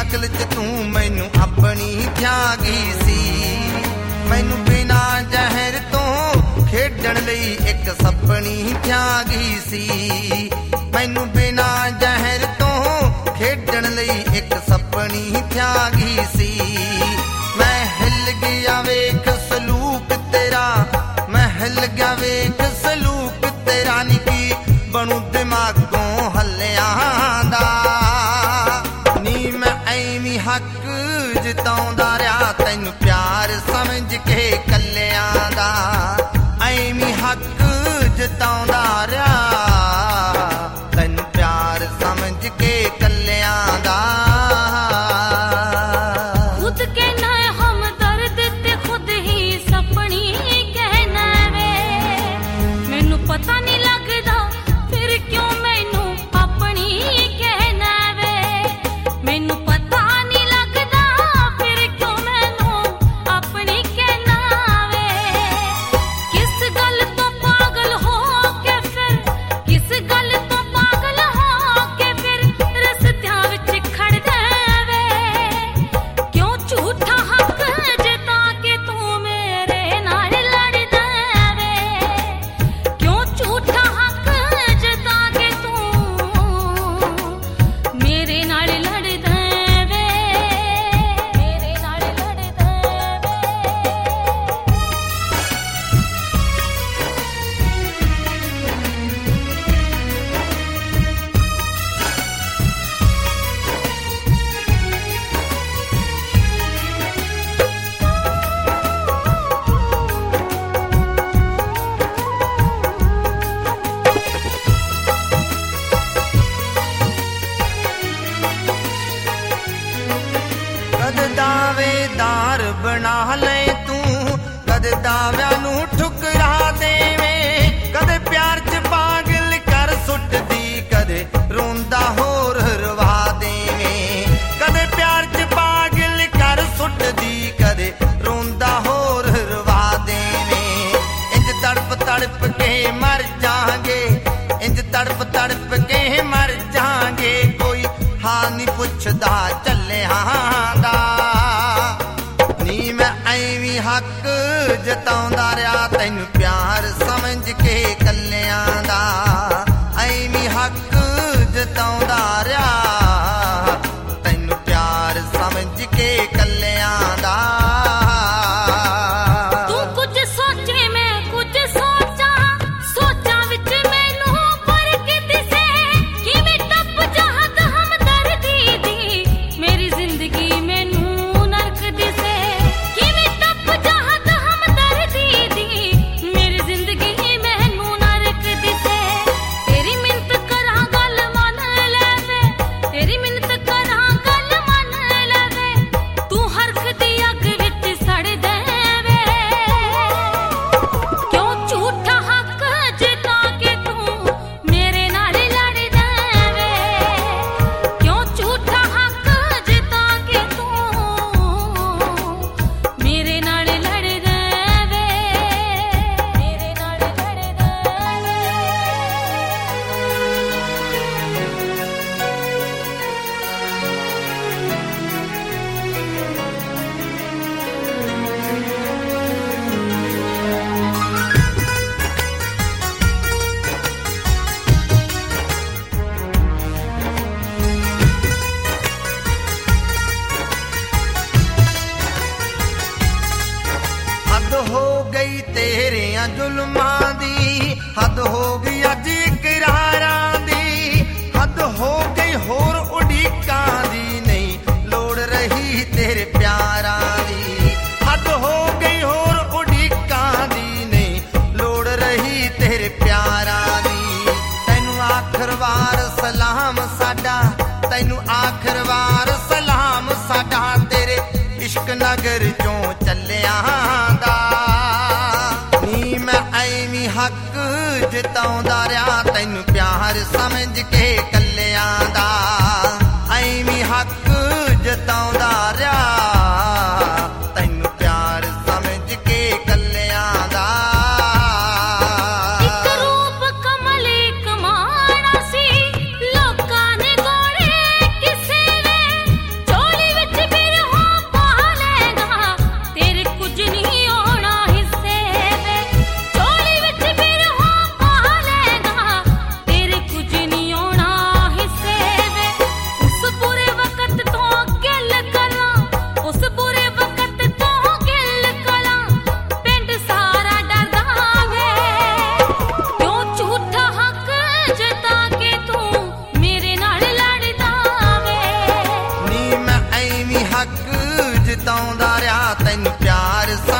ਸ਼ਕਲ ਚ ਤੂੰ ਮੈਨੂੰ ਆਪਣੀ ਥਿਆਗੀ ਸੀ। ਮੈਨੂੰ ਬਿਨਾ ਜ਼ਹਿਰ ਤੋਂ ਖੇਡਣ ਲਈ ਇੱਕ ਸੱਪਣੀ ਥਿਆਗੀ ਸੀ। ਮੈਨੂੰ ਬਿਨਾ ਜ਼ਹਿਰ ਤੋਂ ਖੇਡਣ ਲਈ ਇੱਕ ਸੱਪਣੀ ਥਿਆਗੀ ਸੀ। ਮੈਂ ਹਿੱਲ ਗਿਆ ਵੇਖ ਸਲੂਕ ਤੇਰਾ, ਮੈਂ ਹਿੱਲ ਗਿਆ ਵੇਖ ਸਲੂਕ ਤੇਰਾ ਨੀ ਕੀ ਬਣੂ ਦਿਮਾਗੋਂ ਹੱਲਿਆਂ ਦਾ। ਨੀ ਮੈਂ ਐਵੇਂ ਹੱਕ ਜਤਾਉਂਦਾ ਰਿਹਾ ਤੈਨੂੰ ਪਿਆਰ ਸਮਝ ਕੇ ਕੱਲਿਆਂ ਦਾ। ਐਵੇਂ ਹੱਕ ਜਤਾਉਂਦਾ ਰਿਹਾ ਤੈਨੂੰ ਪਿਆਰ ਸਮਝ ਕੇ ਕੱਲਿਆਂ ਦਾ। खुद कहना है हमदर्द ते खुद ही सपनी कहना वे। मैनू पता नहीं लगदा फिर क्यों मैनू अपनी कहना वे। मैनू पता नहीं लगदा फिर क्यों मैनू अपनी कहना वे। किस गल तो पागल हो के फिर, किस गल तो पागल हो के फिर रस्तियां विच खड़दा वे। क्यों झूठा हक जता के तू मेरे नाल लड़दा वे। क्यों झूठा हक जता के तू मेरे नाल लड़दा वे। मेरे नाल लड़दा वे। ਕਦ ਦਾਵੇਦਾਰ ਬਣਾ ਲੈ ਤੂੰ, ਕਦ ਦਾਵਿਆਂ ਨੂੰ ਠੁਕਰਾ ਦੇਵੇਂ। ਕਦੇ ਪਿਆਰ ਚ ਪਾਗਲ ਕਰ ਸੁੱਟਦੀ, ਕਦੇ ਰੋਂਦਾ ਹੋਰ ਰਵਾ ਦੇਵੇਂ। ਕਦੇ ਪਿਆਰ ਚ ਪਾਗਲ ਕਰ ਸੁੱਟਦੀ, ਕਦੇ ਰੋਂਦਾ ਹੋਰ ਰਵਾ ਦੇਵੇਂ। ਇੰਜ ਤੜਪ ਤੜਪ ਕੇ ਮਰ ਜਾਾਂਗੇ, ਇੰਜ ਤੜਪ ਤੜਪ ਕੇ ਮਰ ਜਾਾਂਗੇ। ਕੋਈ ਹਾਲ ਨੀ ਪੁੱਛਦਾ ਚੱਲਿਆਂ ਦਾ। ਨੀ ਮੈਂ ਐਵੇਂ ਹੱਕ ਜਤਾਉਂਦਾ ਰਿਹਾ ਤੈਨੂੰ ਪਿਆਰ ਸਮਝ ਕੇ ਕੱਲਿਆਂ ਦਾ। ਐਵੇਂ ਹੱਕ ਜਤਾਉਂਦਾ ਰਿਹਾ ਤੈਨੂੰ ਪਿਆਰ ਸਮਝ ਕੇ ਕੱਲਿਆਂ ਦਾ। तू कुछ सोचे मैं कुछ सोचा, सोचा विच मैनू फर्क दिसे। किवें टप चाहत हमदर्दी दी मेरी जिंदगी मैनू नरक दिसे। किवें टप चाहत हमदर्दी दी मेरी जिंदगी मैनू नरक दिसे। तेरी मिन्नत करां गल मन लेवे, तेरी मिन्नत करां गल मन लेवे। तू हरख दी अग विच सड़ देवे। क्यों झूठा हक जता के तू मेरे नाल लड़ देवे। क्यों झूठा हक जता के तू मेरे नाल लड़ देवे। मेरे नाल लड़ देवे। ਹੱਦ ਹੋ ਗਈ ਤੇਰਿਆਂ ਜ਼ੁਲਮਾਂ ਦੀ, ਹੱਦ ਹੋ ਗਈ ਅੱਜ ਇਕਰਾਰਾਂ ਦੀ। ਹੱਦ ਹੋ ਗਈ ਹੋਰ ਉਡੀਕਾਂ ਦੀ, ਨਹੀਂ ਲੋੜ ਰਹੀ ਤੇਰੇ ਪਿਆਰਾਂ ਦੀ। ਹੱਦ ਹੋ ਗਈ ਹੋਰ ਉਡੀਕਾਂ ਦੀ, ਨਹੀਂ ਲੋੜ ਰਹੀ ਤੇਰੇ ਪਿਆਰਾਂ ਦੀ। ਤੈਨੂੰ ਆਖਰ ਵਾਰ ਸਲਾਮ ਸਾਡਾ, ਤੈਨੂੰ ਆਖਰ ਵਾਰ ਸਲਾਮ ਸਾਡਾ ਤੇਰੇ ਇਸ਼ਕ ਨਗਰ ਚੋਂ ਚੱਲਿਆਂ ਦਾ। ਨੀ ਮੈਂ ਐਵੇਂ ਹੱਕ ਜਤਾਉਂਦਾ ਰਿਹਾ ਤੈਨੂੰ ਪਿਆਰ ਸਮਝ ਕੇ ਕੱਲਿਆਂ ਦਾ। ਐਵੇਂ ਹੱਕ ਜਤਾਉਂਦਾ ਰਿਹਾ ਤੈਨੂੰ ਪਿਆਰ ਸਮਝ ਕੇ ਕੱਲਿਆਂ ਦਾ। ਇੱਕ ਰੂਪ ਕਮਲ ਇੱਕ ਮਾਣਾ ਸੀ, ਲੋਕਾਂ ਨੇ ਗੋਲੇ ਕਿਸੇ ਨੇ ਝੋਲੀ ਤੱਕ ਜਿਤਾਉਂਦਾ ਰਿਹਾ ਤੈਨੂੰ ਪਿਆਰ